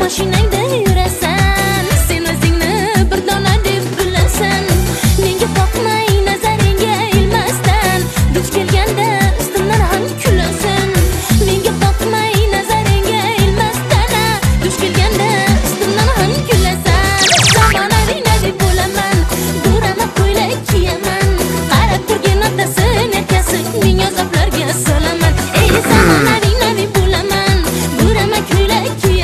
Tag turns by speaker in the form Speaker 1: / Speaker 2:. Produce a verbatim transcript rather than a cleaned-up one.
Speaker 1: mashinangda yurasan, sen o'zingni bir dona deb bilasan. Menga boqmay nazaringga ilmasdan, duch kelganda ustimdan ham kulasan. Menga boqmay nazaringga ilmasdan, duch kelganda ustimdan ham kulasan. Zamonaviy nabi bo'laman, durama ko'ylak kiyaman, qarab turgan otasi akasi ming azoblarga solaman. Ey zamonaviy nabi bo'laman, durama ko'ylak kiyaman.